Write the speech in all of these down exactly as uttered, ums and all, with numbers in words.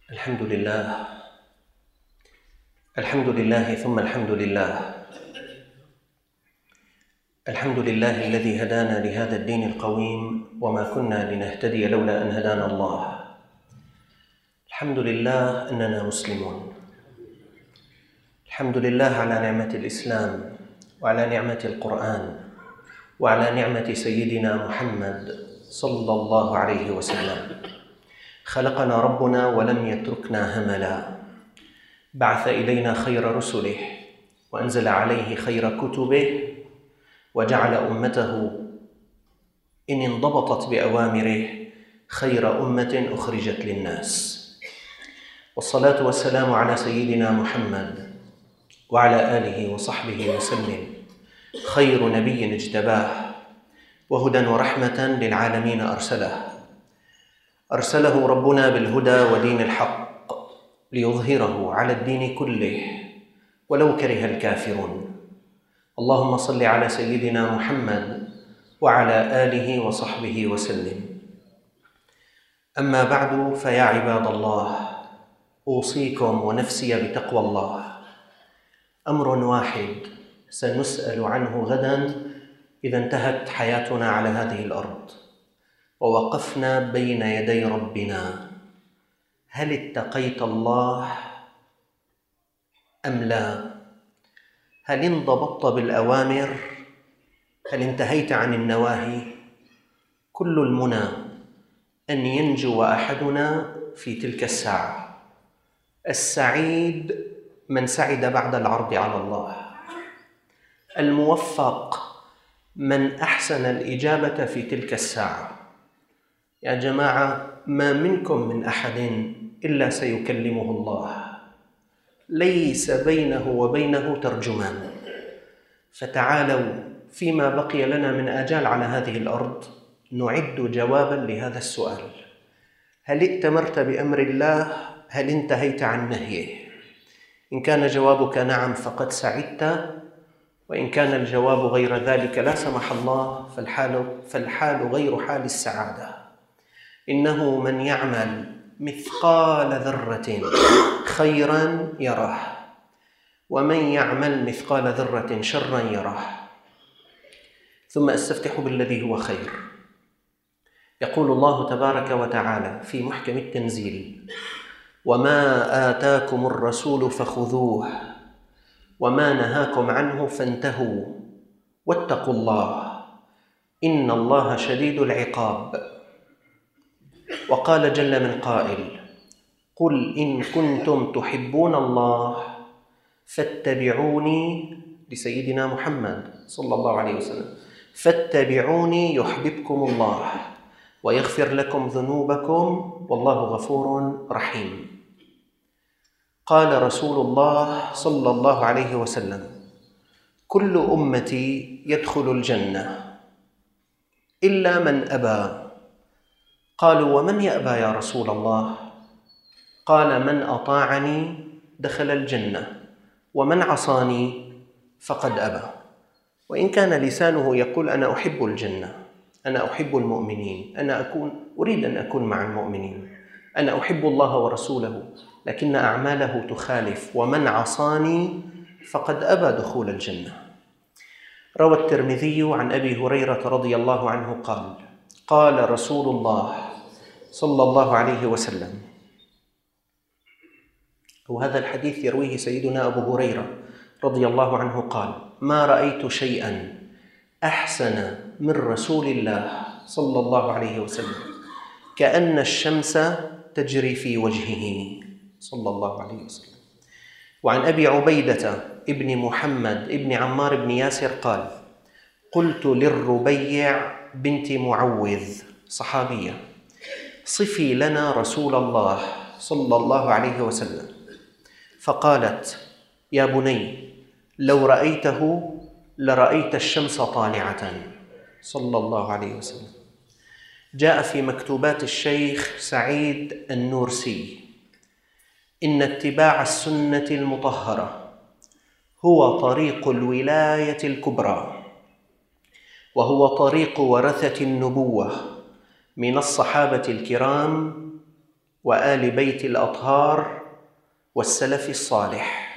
الحمد لله الحمد لله ثم الحمد لله الحمد لله الذي هدانا لهذا الدين القويم وما كنا لنهتدي لولا أن هدانا الله. الحمد لله أننا مسلمون. الحمد لله على نعمة الإسلام وعلى نعمة القرآن وعلى نعمة سيدنا محمد صلى الله عليه وسلم. خلقنا ربنا ولم يتركنا هملا، بعث إلينا خير رسله وأنزل عليه خير كتبه وجعل أمته إن انضبطت بأوامره خير أمة أخرجت للناس. والصلاة والسلام على سيدنا محمد وعلى آله وصحبه وسلم، خير نبي اجتباه وهدى ورحمة للعالمين أرسله أرسله ربنا بالهدى ودين الحق ليظهره على الدين كله ولو كره الكافرون. اللهم صل على سيدنا محمد وعلى آله وصحبه وسلم. أما بعد، فيا عباد الله، أوصيكم ونفسي بتقوى الله. أمر واحد سنسأل عنه غدا إذا انتهت حياتنا على هذه الأرض ووقفنا بين يدي ربنا: هل اتقيت الله أم لا؟ هل انضبطت بالأوامر؟ هل انتهيت عن النواهي؟ كل المنى أن ينجو أحدنا في تلك الساعة. السعيد من سعد بعد العرض على الله، الموفق من أحسن الإجابة في تلك الساعة. يا جماعة، ما منكم من أحد إلا سيكلمه الله، ليس بينه وبينه ترجمان. فتعالوا فيما بقي لنا من آجال على هذه الأرض نعد جوابا لهذا السؤال: هل ائتمرت بأمر الله؟ هل انتهيت عن نهيه؟ إن كان جوابك نعم فقد سعدت، وإن كان الجواب غير ذلك لا سمح الله فالحال, فالحال غير حال السعادة. إنه من يعمل مثقال ذرة خيرا يره، ومن يعمل مثقال ذرة شرا يره. ثم أستفتح بالذي هو خير. يقول الله تبارك وتعالى في محكم التنزيل: وما آتاكم الرسول فخذوه وما نهاكم عنه فانتهوا واتقوا الله إن الله شديد العقاب. وقال جل من قائل: قل إن كنتم تحبون الله فاتبعوني، لسيدنا محمد صلى الله عليه وسلم، فاتبعوني يحببكم الله ويغفر لكم ذنوبكم والله غفور رحيم. قال رسول الله صلى الله عليه وسلم: كل أمتي يدخل الجنة إلا من أبى. قالوا: ومن يأبى يا رسول الله؟ قال: من أطاعني دخل الجنة ومن عصاني فقد أبى. وإن كان لسانه يقول: أنا أحب الجنة، أنا أحب المؤمنين، أنا أكون أريد أن أكون مع المؤمنين، أنا أحب الله ورسوله، لكن أعماله تخالف: ومن عصاني فقد أبى دخول الجنة. روى الترمذي عن أبي هريرة رضي الله عنه قال: قال رسول الله صلى الله عليه وسلم، وهذا الحديث يرويه سيدنا أبو هريرة رضي الله عنه قال: ما رأيت شيئا أحسن من رسول الله صلى الله عليه وسلم كأن الشمس تجري في وجهه صلى الله عليه وسلم. وعن أبي عبيدة ابن محمد ابن عمار بن ياسر قال: قلت للربيع بنت معوذ، صحابية: صفي لنا رسول الله صلى الله عليه وسلم. فقالت: يا بني، لو رأيته لرأيت الشمس طالعة صلى الله عليه وسلم. جاء في مكتوبات الشيخ سعيد النورسي: إن اتباع السنة المطهرة هو طريق الولاية الكبرى، وهو طريق ورثة النبوة من الصحابة الكرام وآل بيت الأطهار والسلف الصالح.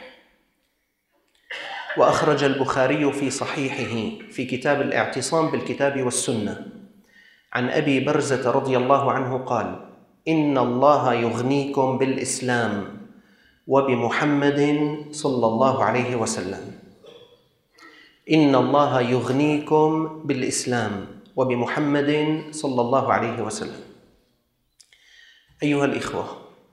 وأخرج البخاري في صحيحه في كتاب الاعتصام بالكتاب والسنة عن أبي برزة رضي الله عنه قال: إن الله يغنيكم بالإسلام وبمحمد صلى الله عليه وسلم. إن الله يغنيكم بالإسلام وبمحمد صلى الله عليه وسلم. أيها الإخوة،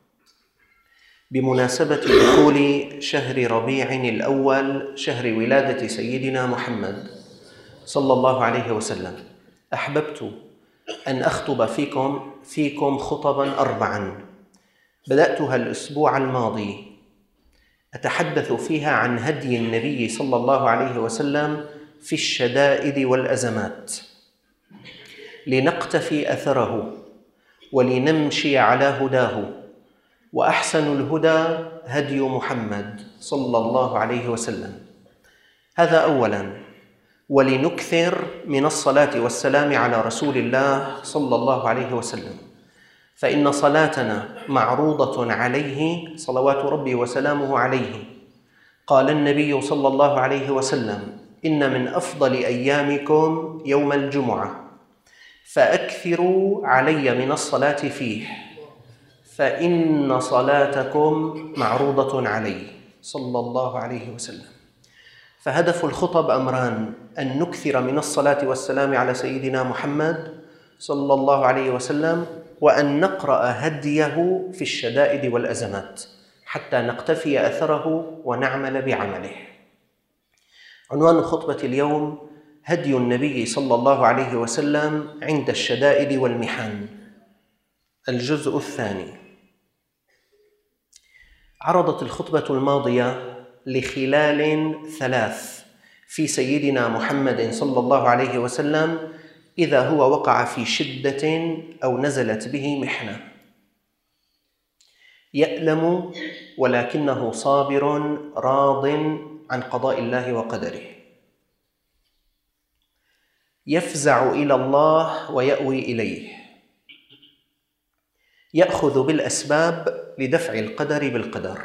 بمناسبة دخول شهر ربيع الأول، شهر ولادة سيدنا محمد صلى الله عليه وسلم، أحببت أن أخطب فيكم فيكم خطبا أربعا بدأتها الأسبوع الماضي، أتحدث فيها عن هدي النبي صلى الله عليه وسلم في الشدائد والأزمات، لنقتفي أثره ولنمشي على هداه. وأحسن الهدى هدي محمد صلى الله عليه وسلم. هذا أولا. ولنكثر من الصلاة والسلام على رسول الله صلى الله عليه وسلم، فإن صلاتنا معروضة عليه صلوات ربي وسلامه عليه. قال النبي صلى الله عليه وسلم: إن من أفضل أيامكم يوم الجمعة، فأكثروا علي من الصلاة فيه، فإن صلاتكم معروضة علي صلى الله عليه وسلم. فهدف الخطب أمران: أن نكثر من الصلاة والسلام على سيدنا محمد صلى الله عليه وسلم، وأن نقرأ هديه في الشدائد والأزمات حتى نقتفي أثره ونعمل بعمله. عنوان خطبة اليوم: هدي النبي صلى الله عليه وسلم عند الشدائد والمحن، الجزء الثاني. عرضت الخطبة الماضية لخلال ثلاث في سيدنا محمد صلى الله عليه وسلم إذا هو وقع في شدة أو نزلت به محنة. يألم ولكنه صابر راض عن قضاء الله وقدره. يفزع إلى الله ويأوي إليه. يأخذ بالأسباب لدفع القدر بالقدر.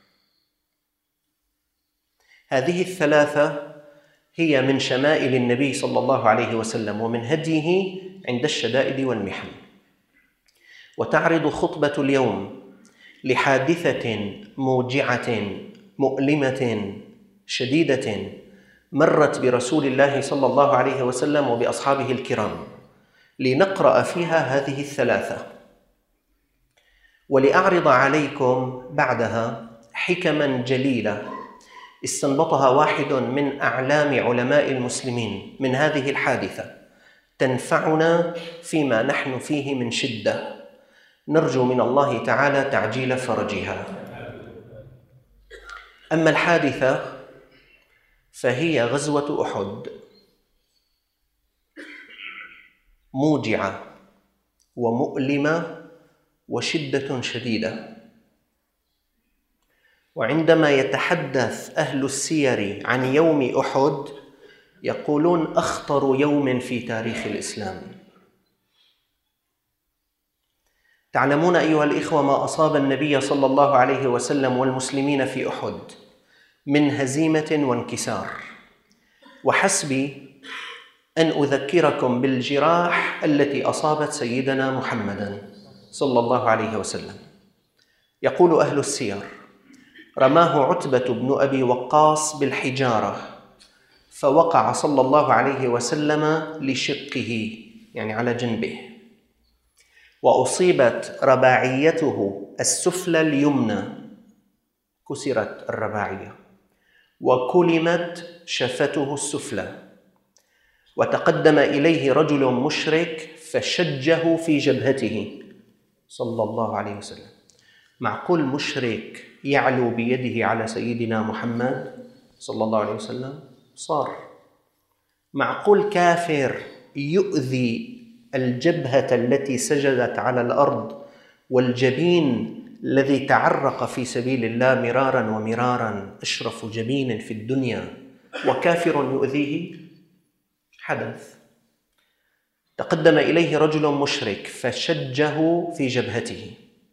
هذه الثلاثة هي من شمائل النبي صلى الله عليه وسلم ومن هديه عند الشدائد والمحن. وتعرض خطبة اليوم لحادثة موجعة مؤلمة شديدة مرت برسول الله صلى الله عليه وسلم وبأصحابه الكرام، لنقرأ فيها هذه الثلاثة، ولأعرض عليكم بعدها حكما جليلة استنبطها واحد من أعلام علماء المسلمين من هذه الحادثة، تنفعنا فيما نحن فيه من شدة، نرجو من الله تعالى تعجيل فرجها. أما الحادثة فهي غزوة أحد، موجعة ومؤلمة وشدة شديدة. وعندما يتحدث أهل السير عن يوم أحد يقولون: أخطر يوم في تاريخ الإسلام. تعلمون أيها الإخوة ما أصاب النبي صلى الله عليه وسلم والمسلمين في أحد من هزيمة وانكسار، وحسبي أن أذكركم بالجراح التي أصابت سيدنا محمدًا صلى الله عليه وسلم. يقول أهل السير: رماه عتبة بن أبي وقاص بالحجارة فوقع صلى الله عليه وسلم لشقه، يعني على جنبه، وأصيبت رباعيته السفلى اليمنى، كسرت الرباعية، وكلمت شفته السفلى، وتقدم إليه رجل مشرك فشجه في جبهته صلى الله عليه وسلم. معقول مشرك يعلو بيده على سيدنا محمد صلى الله عليه وسلم؟ صار. معقول كافر يؤذي الجبهة التي سجدت على الأرض والجبين الذي تعرق في سبيل الله مرارا ومرارا، أشرف جبين في الدنيا، وكافر يؤذيه؟ حدث. تقدم إليه رجل مشرك فشجه في جبهته،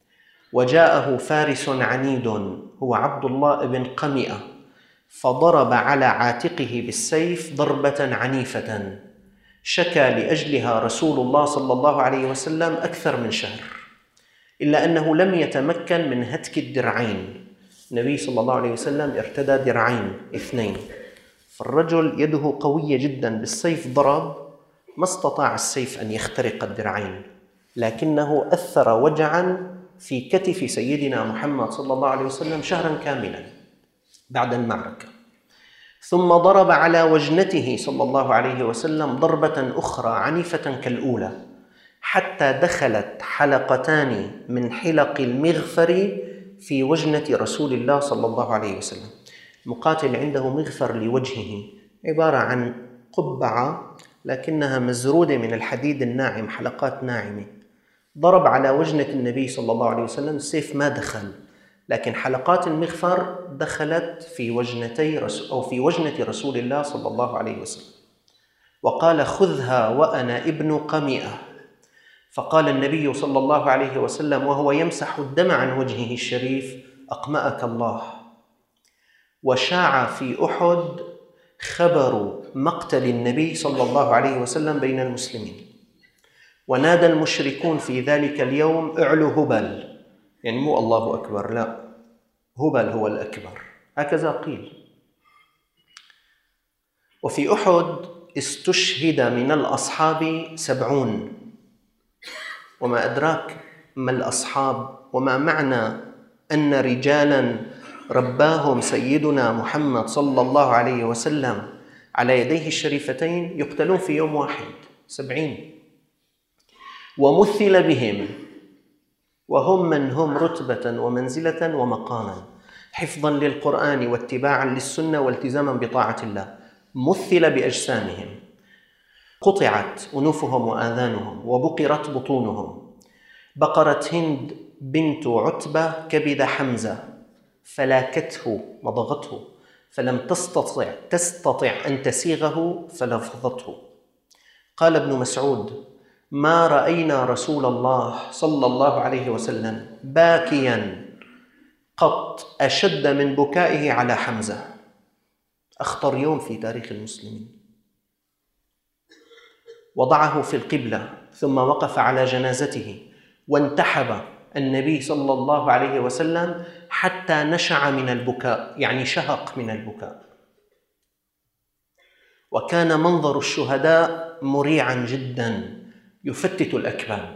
وجاءه فارس عنيد هو عبد الله بن قمئة فضرب على عاتقه بالسيف ضربة عنيفة شكى لأجلها رسول الله صلى الله عليه وسلم أكثر من شهر، إلا أنه لم يتمكن من هتك الدرعين. النبي صلى الله عليه وسلم ارتدى درعين اثنين، فالرجل يده قوية جدا، بالسيف ضرب، ما استطاع السيف أن يخترق الدرعين، لكنه أثر وجعا في كتف سيدنا محمد صلى الله عليه وسلم شهرا كاملا بعد المعركة. ثم ضرب على وجنته صلى الله عليه وسلم ضربة أخرى عنيفة كالأولى، حتى دخلت حلقتان من حلق المغفر في وجنة رسول الله صلى الله عليه وسلم. المقاتل عنده مغفر لوجهه، عبارة عن قبعة لكنها مزرودة من الحديد الناعم، حلقات ناعمة. ضرب على وجنة النبي صلى الله عليه وسلم، السيف ما دخل، لكن حلقات المغفر دخلت في وجنتي رسول أو في وجنة رسول الله صلى الله عليه وسلم. وقال: خذها وأنا ابن قمئة. فقال النبي صلى الله عليه وسلم وهو يمسح الدم عن وجهه الشريف: أقمأك الله. وشاع في أحد خبر مقتل النبي صلى الله عليه وسلم بين المسلمين، ونادى المشركون في ذلك اليوم: اعلوا هبل، يعني مو الله أكبر، لا، هبل هو الأكبر، هكذا قيل. وفي أحد استشهد من الأصحاب سبعون، وما أدراك ما الأصحاب، وما معنى أن رجالا رباهم سيدنا محمد صلى الله عليه وسلم على يديه الشريفتين يقتلون في يوم واحد، سبعين. ومثل بهم، وهم من هم رتبة ومنزلة ومقاما، حفظا للقرآن واتباعا للسنة والتزاما بطاعة الله. مثل بأجسامهم، قطعت أنوفهم وآذانهم وبقرت بطونهم. بقرت هند بنت عتبة كبد حمزة فلاكته، مضغته، فلم تستطع تستطع أن تسيغه فلفظته. قال ابن مسعود: ما رأينا رسول الله صلى الله عليه وسلم باكيا قط أشد من بكائه على حمزة. أخطر يوم في تاريخ المسلمين. وضعه في القبلة ثم وقف على جنازته وانتحب النبي صلى الله عليه وسلم حتى نشع من البكاء، يعني شهق من البكاء. وكان منظر الشهداء مريعا جدا يفتت الأكباد.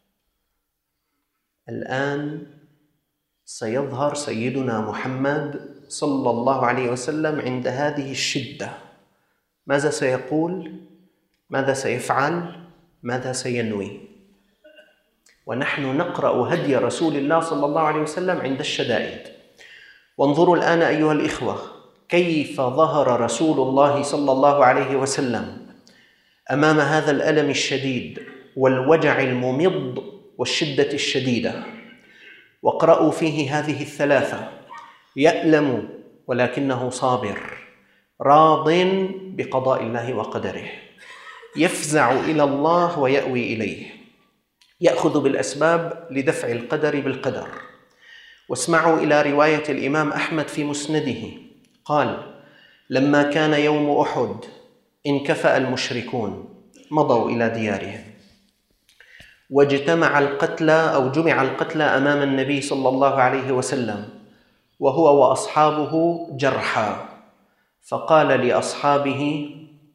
الآن سيظهر سيدنا محمد صلى الله عليه وسلم عند هذه الشدة، ماذا سيقول؟ ماذا سيفعل؟ ماذا سينوي؟ ونحن نقرأ هدي رسول الله صلى الله عليه وسلم عند الشدائد. وانظروا الآن أيها الإخوة كيف ظهر رسول الله صلى الله عليه وسلم أمام هذا الألم الشديد والوجع الممض والشدة الشديدة. واقرأوا فيه هذه الثلاثة: يألم ولكنه صابر، راض بقضاء الله وقدره، يفزع إلى الله ويأوي إليه، يأخذ بالأسباب لدفع القدر بالقدر. واسمعوا إلى رواية الإمام أحمد في مسنده قال: لما كان يوم أحد انكفأ المشركون، مضوا إلى ديارهم، واجتمع القتلى أو جمع القتلى أمام النبي صلى الله عليه وسلم وهو وأصحابه جرحى، فقال لأصحابه: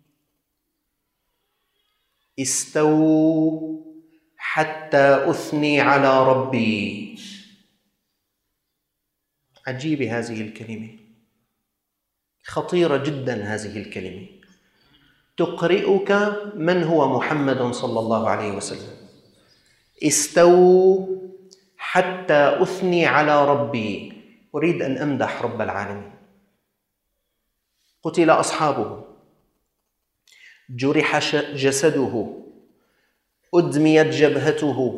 استووا حتى أثني على ربي. عجيبة هذه الكلمة، خطيرة جدا هذه الكلمة، تقرئك من هو محمد صلى الله عليه وسلم. استووا حتى أثني على ربي، أريد أن أمدح رب العالمين. قتل أصحابه، جرح جسده، أدميت جبهته،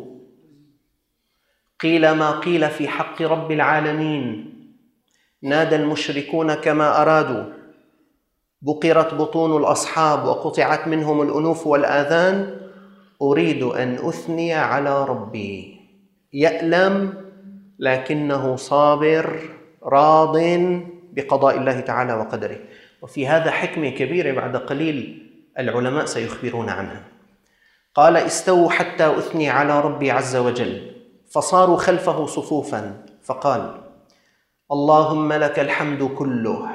قيل ما قيل في حق رب العالمين، نادى المشركون كما أرادوا، بقرت بطون الأصحاب وقطعت منهم الأنوف والآذان. أريد أن أثني على ربي. يألم لكنه صابر راض بقضاء الله تعالى وقدره. وفي هذا حكمة كبيرة بعد قليل العلماء سيخبرون عنها. قال: استووا حتى أثني على ربي عز وجل، فصاروا خلفه صفوفا، فقال: اللهم لك الحمد كله.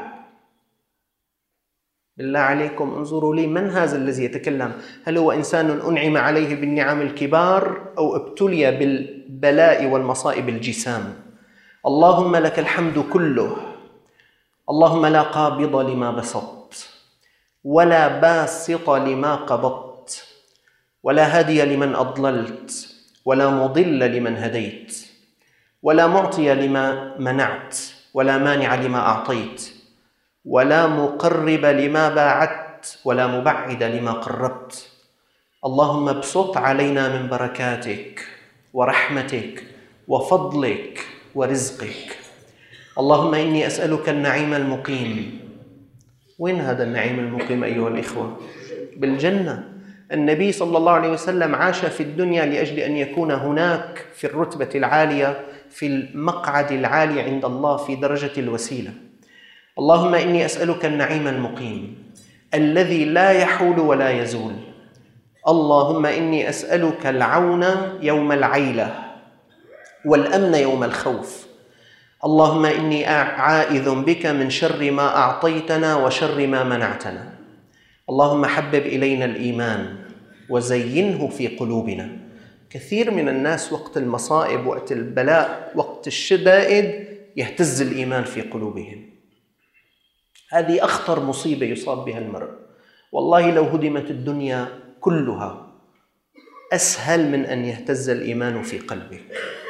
بالله عليكم انظروا لي، من هذا الذي يتكلم؟ هل هو إنسان أنعم عليه بالنعم الكبار أو ابتلي بالبلاء والمصائب الجسام؟ اللهم لك الحمد كله، اللهم لا قابض لما بسطت ولا باسط لما قبضت ولا هادي لمن أضللت ولا مضل لمن هديت ولا معطي لما منعت ولا مانع لما أعطيت ولا مقرب لما باعدت ولا مبعد لما قربت. اللهم ابسط علينا من بركاتك ورحمتك وفضلك ورزقك. اللهم إني أسألك النعيم المقيم. وين هذا النعيم المقيم أيها الإخوة؟ بالجنة. النبي صلى الله عليه وسلم عاش في الدنيا لأجل أن يكون هناك في الرتبة العالية، في المقعد العالي عند الله، في درجة الوسيلة. اللهم إني أسألك النعيم المقيم الذي لا يحول ولا يزول. اللهم إني أسألك العون يوم العيلة والأمن يوم الخوف. اللهم إني عائذ بك من شر ما أعطيتنا وشر ما منعتنا. اللهم حبب إلينا الإيمان وزينه في قلوبنا. كثير من الناس وقت المصائب، وقت البلاء، وقت الشدائد يهتز الإيمان في قلوبهم. هذه أخطر مصيبة يصاب بها المرء. والله لو هدمت الدنيا كلها أسهل من أن يهتز الإيمان في قلبك.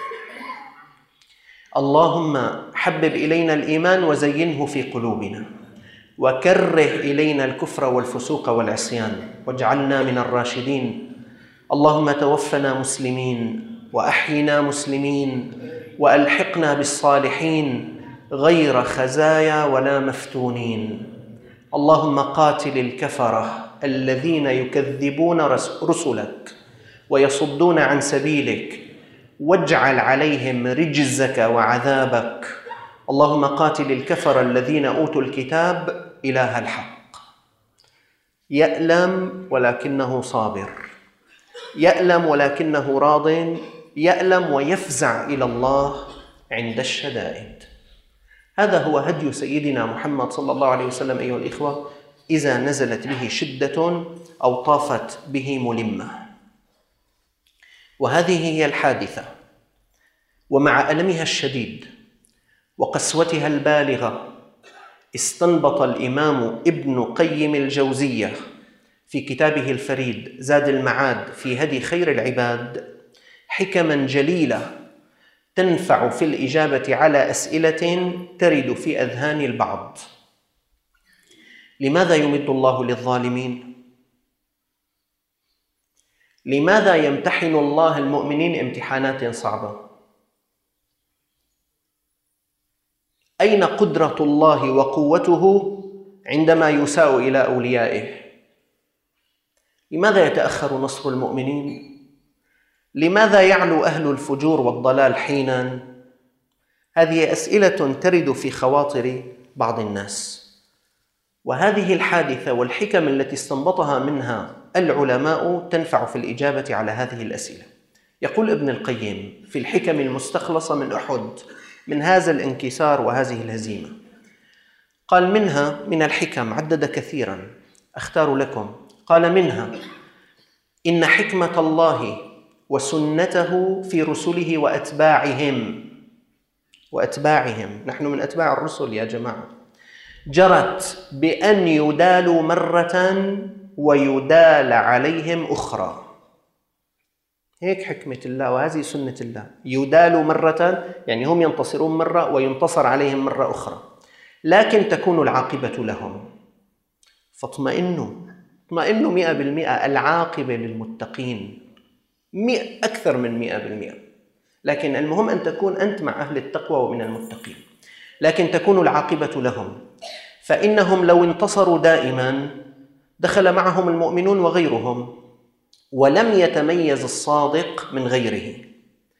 اللهم حبب إلينا الإيمان وزينه في قلوبنا وكره إلينا الكفر والفسوق والعصيان واجعلنا من الراشدين. اللهم توفنا مسلمين وأحينا مسلمين وألحقنا بالصالحين غير خزايا ولا مفتونين. اللهم قاتل الكفرة الذين يكذبون رسلك ويصدون عن سبيلك، واجعل عليهم رجزك وعذابك. اللهم قاتل الكفر الذين أوتوا الكتاب إله الحق، يألم ولكنه صابر، يألم ولكنه راض، يألم ويفزع إلى الله عند الشدائد. هذا هو هدي سيدنا محمد صلى الله عليه وسلم أيها الإخوة إذا نزلت به شدة أو طافت به ملمة. وهذه هي الحادثة، ومع ألمها الشديد وقسوتها البالغة استنبط الإمام ابن قيم الجوزية في كتابه الفريد زاد المعاد في هدي خير العباد حكما جليلة تنفع في الإجابة على أسئلة ترد في أذهان البعض. لماذا يمد الله للظالمين؟ لماذا يمتحن الله المؤمنين امتحانات صعبة؟ أين قدرة الله وقوته عندما يساء إلى أوليائه؟ لماذا يتأخر نصر المؤمنين؟ لماذا يعلو أهل الفجور والضلال حيناً؟ هذه أسئلة ترد في خواطر بعض الناس. وهذه الحادثة والحكم التي استنبطها منها العلماء تنفع في الإجابة على هذه الأسئلة. يقول ابن القيم في الحكم المستخلصة من أحد من هذا الانكسار وهذه الهزيمة، قال منها من الحكم، عدد كثيراً أختار لكم، قال منها: إن حكمة الله وسنته في رسله وأتباعهم وأتباعهم نحن من أتباع الرسل يا جماعة، جرت بأن يدالوا مرة ويدال عليهم أخرى. هيك حكمة الله وهذه سنة الله، يدالوا مرة يعني هم ينتصرون مرة وينتصر عليهم مرة أخرى، لكن تكون العاقبة لهم. فاطمئنوا اطمئنوا مئة بالمئة، العاقبة للمتقين مئة أكثر من مئة بالمئة. لكن المهم أن تكون أنت مع أهل التقوى ومن المتقين، لكن تكون العاقبة لهم. فإنهم لو انتصروا دائما دخل معهم المؤمنون وغيرهم، ولم يتميز الصادق من غيره.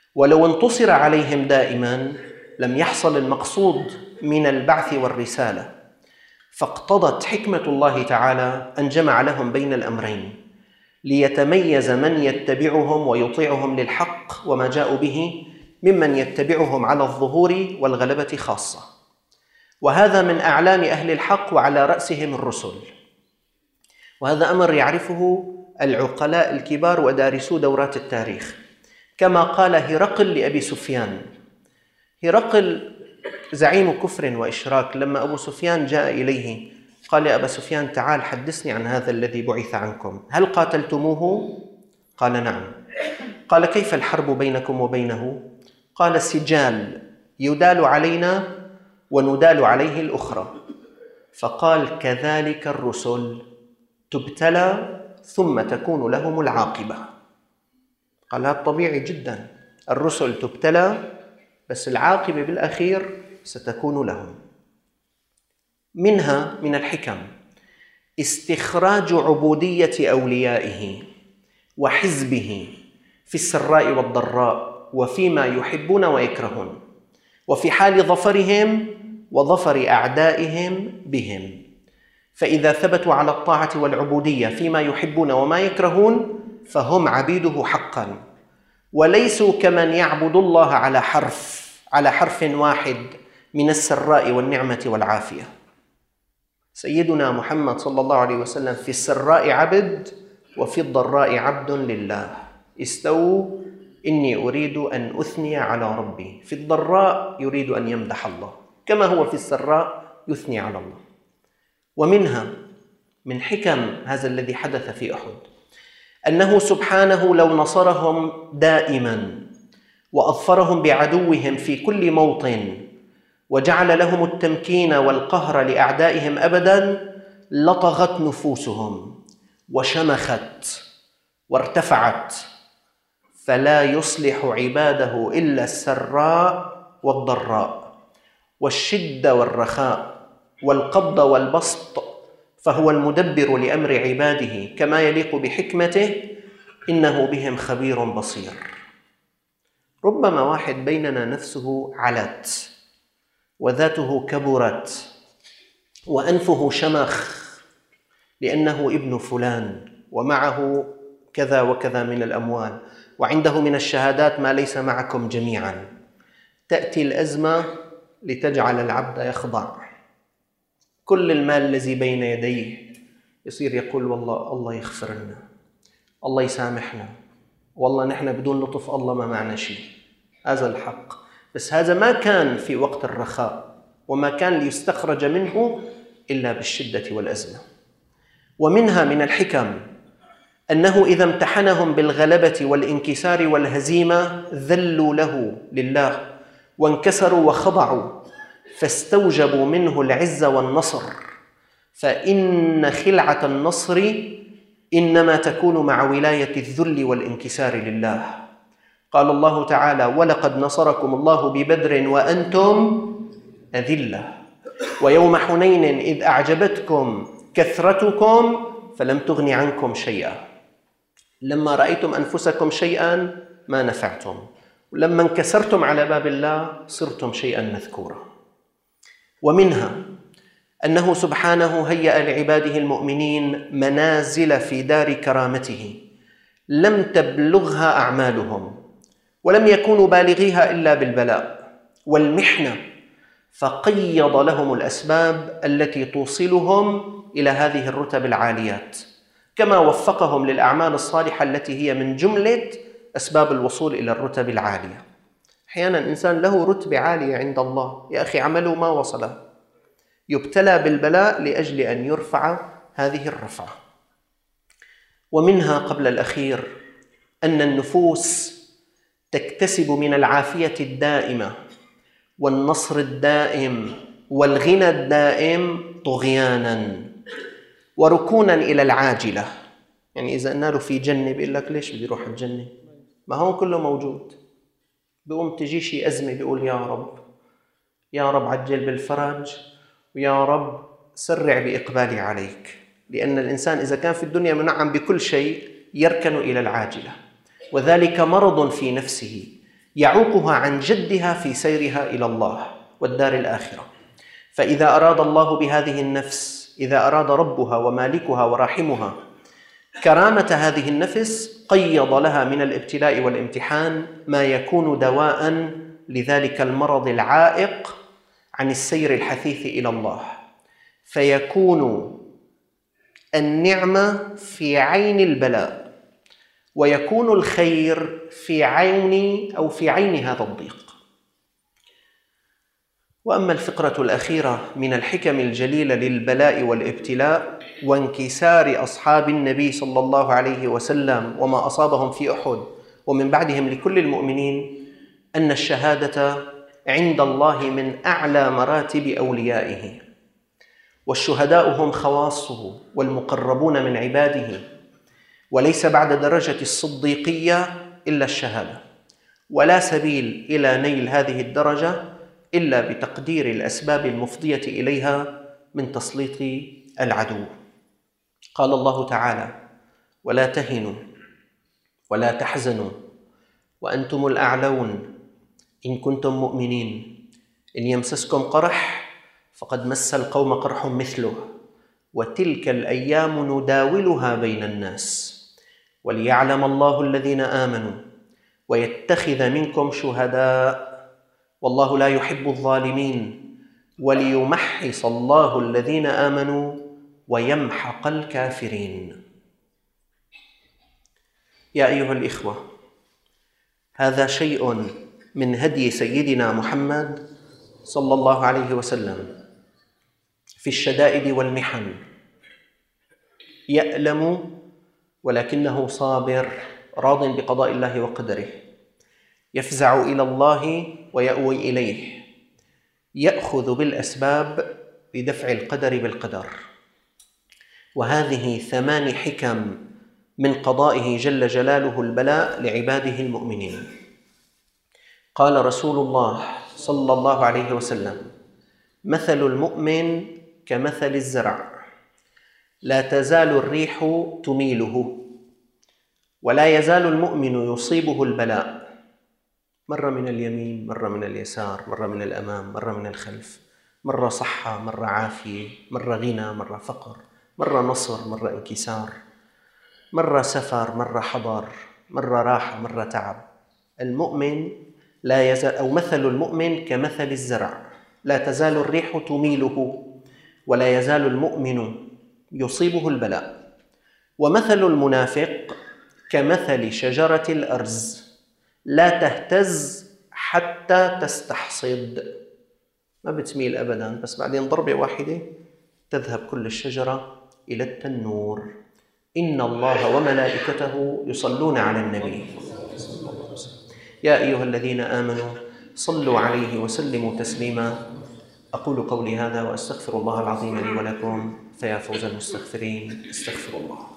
ولو انتصر عليهم دائما لم يحصل المقصود من البعث والرسالة، فاقتضت حكمة الله تعالى أن جمع لهم بين الأمرين ليتميز من يتبعهم ويطيعهم للحق وما جاءوا به ممن يتبعهم على الظهور والغلبة خاصة. وهذا من أعلام أهل الحق وعلى رأسهم الرسل، وهذا أمر يعرفه العقلاء الكبار ودارسو دورات التاريخ، كما قال هرقل لأبي سفيان. هرقل زعيم كفر وإشراك، لما أبو سفيان جاء إليه قال يا أبا سفيان تعال حدثني عن هذا الذي بعث عنكم، هل قاتلتموه؟ قال نعم. قال كيف الحرب بينكم وبينه؟ قال سجال يدال علينا وندال عليه الأخرى. فقال كذلك الرسل تبتلى ثم تكون لهم العاقبة. قال هذا طبيعي جدا، الرسل تبتلى بس العاقبة بالأخير ستكون لهم. منها من الحكم استخراج عبودية أوليائه وحزبه في السراء والضراء وفيما يحبون ويكرهون، وفي حال ظفرهم وظفر أعدائهم بهم. فإذا ثبتوا على الطاعة والعبودية فيما يحبون وما يكرهون فهم عبيده حقا، وليسوا كمن يعبد الله على حرف على حرف واحد من السراء والنعمة والعافية. سيدنا محمد صلى الله عليه وسلم في السراء عبد وفي الضراء عبد لله. استووا إني أريد أن أثني على ربي. في الضراء يريد أن يمدح الله كما هو في السراء يثني على الله. ومنها من حكم هذا الذي حدث في أحد أنه سبحانه لو نصرهم دائما وأظفرهم بعدوهم في كل موطن وجعل لهم التمكين والقهر لأعدائهم أبدا لطغت نفوسهم وشمخت وارتفعت، فلا يصلح عباده إلا السراء والضراء والشدة والرخاء والقبض والبسط، فهو المدبر لأمر عباده كما يليق بحكمته، إنه بهم خبير بصير. ربما واحد بيننا نفسه علت وذاته كبرت وأنفه شمخ لأنه ابن فلان ومعه كذا وكذا من الأموال وعنده من الشهادات ما ليس معكم جميعا. تأتي الأزمة لتجعل العبد يخضع، كل المال الذي بين يديه يصير يقول والله الله يغفر لنا، الله يسامحنا، والله نحن بدون لطف الله ما معنا شيء. هذا الحق، بس هذا ما كان في وقت الرخاء وما كان ليستخرج منه إلا بالشدة والأزمة. ومنها من الحكم أنه إذا امتحنهم بالغلبة والانكسار والهزيمة ذلوا له لله وانكسروا وخضعوا، فاستوجبوا منه العز والنصر، فإن خلعة النصر إنما تكون مع ولاية الذل والانكسار لله. قال الله تعالى ولقد نصركم الله ببدر وأنتم أذلة ويوم حنين إذ أعجبتكم كثرتكم فلم تغن عنكم شيئا لما رأيتم أنفسكم شيئا ما نفعتم ولما انكسرتم على باب الله صرتم شيئا مذكورا. ومنها أنه سبحانه هيأ لعباده المؤمنين منازل في دار كرامته لم تبلغها أعمالهم ولم يكونوا بالغيها إلا بالبلاء والمحنة، فقيض لهم الأسباب التي توصلهم إلى هذه الرتب العاليات، كما وفقهم للأعمال الصالحة التي هي من جملة أسباب الوصول إلى الرتب العالية. أحيانا إنسان له رتبة عالية عند الله، يا أخي عمله ما وصله، يبتلى بالبلاء لأجل أن يرفع هذه الرفعة. ومنها قبل الأخير أن النفوس تكتسب من العافية الدائمة والنصر الدائم والغنى الدائم طغيانا وركونا إلى العاجلة. يعني إذا قلنا له في جنة بيقول لك ليش بدي أروح الجنة؟ ما هون كله موجود. بيقوم تجي شي أزمة بيقول يا رب يا رب عجل بالفرج ويا رب سرع بإقبالي عليك، لأن الإنسان إذا كان في الدنيا منعم بكل شيء يركن إلى العاجلة، وذلك مرض في نفسه يعوقها عن جدها في سيرها إلى الله والدار الآخرة. فإذا أراد الله بهذه النفس، إذا أراد ربها ومالكها وراحمها كرامة هذه النفس، قيض لها من الابتلاء والامتحان ما يكون دواء لذلك المرض العائق عن السير الحثيث إلى الله، فيكون النعمة في عين البلاء، ويكون الخير في عين أو في عين هذا الضيق. وأما الفقرة الأخيرة من الحكم الجليلة للبلاء والابتلاء وانكسار أصحاب النبي صلى الله عليه وسلم وما أصابهم في أحد ومن بعدهم لكل المؤمنين، أن الشهادة عند الله من أعلى مراتب أوليائه، والشهداء هم خواصه والمقربون من عباده، وليس بعد درجة الصديقية إلا الشهادة، ولا سبيل إلى نيل هذه الدرجة إلا بتقدير الأسباب المفضية إليها من تسليط العدو. قال الله تعالى: ولا تهنوا ولا تحزنوا وأنتم الأعلون إن كنتم مؤمنين، إن يمسسكم قرح فقد مس القوم قرح مثله، وتلك الأيام نداولها بين الناس وليعلم الله الذين آمنوا ويتخذ منكم شهداء والله لا يحب الظالمين وليمحص الله الذين آمنوا ويمحق الكافرين. يا أيها الإخوة، هذا شيء من هدي سيدنا محمد صلى الله عليه وسلم في الشدائد والمحن، يألم ولكنه صابر راض بقضاء الله وقدره، يفزع إلى الله ويأوي إليه، يأخذ بالأسباب بدفع القدر بالقدر. وهذه ثمان حكم من قضائه جل جلاله البلاء لعباده المؤمنين. قال رسول الله صلى الله عليه وسلم: مثل المؤمن كمثل الزرع، لا تزال الريح تميله، ولا يزال المؤمن يصيبه البلاء، مرة من اليمين، مرة من اليسار، مرة من الأمام، مرة من الخلف، مرة صحة، مرة عافية، مرة غنى، مرة فقر، مرة نصر، مرة انكسار، مرة سفر، مرة حضر، مرة راحة، مرة تعب. المؤمن لا يزال، أو مثل المؤمن كمثل الزرع، لا تزال الريح تميله، ولا يزال المؤمن يصيبه البلاء. ومثل المنافق كمثل شجرة الأرز، لا تهتز حتى تستحصد، ما بتميل أبداً، بس بعدين ضربة واحدة تذهب كل الشجرة إلى التنور. إن الله وملائكته يصلون على النبي يا أيها الذين آمنوا صلوا عليه وسلموا تسليما. أقول قولي هذا وأستغفر الله العظيم لي ولكم، فيا فوز المستغفرين، استغفر الله.